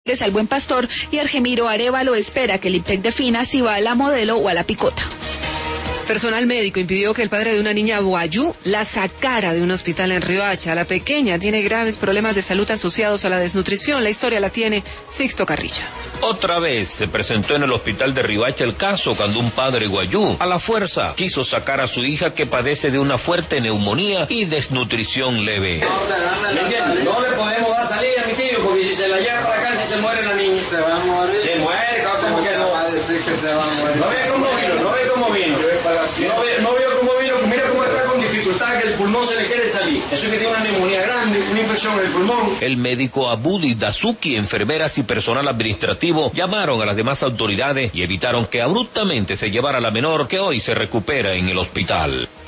al Buen Pastor y Argemiro Arévalo espera que el IPEC defina si va a la Modelo o a la Picota. Personal médico impidió que el padre de una niña guayú la sacara de un hospital en Riohacha. La pequeña tiene graves problemas de salud asociados a la desnutrición. La historia la tiene Sixto Carrilla. Otra vez se presentó en el hospital de Riohacha el caso cuando un padre guayú a la fuerza quiso sacar a su hija que padece de una fuerte neumonía y desnutrición leve. No le podemos dar salida a mi tío porque si se la lleva para acá se muere la niña. Se va a morir. Se muere, ¿cómo que no? Va a decir que se va a morir. No ve cómo vino, no ve cómo vino. No veo cómo vino, mira cómo está con dificultad que el pulmón se le quiere salir. Eso es que tiene una neumonía grande, una infección en el pulmón. El médico Abudi Dazuki, enfermeras y personal administrativo llamaron a las demás autoridades y evitaron que abruptamente se llevara a la menor que hoy se recupera en el hospital.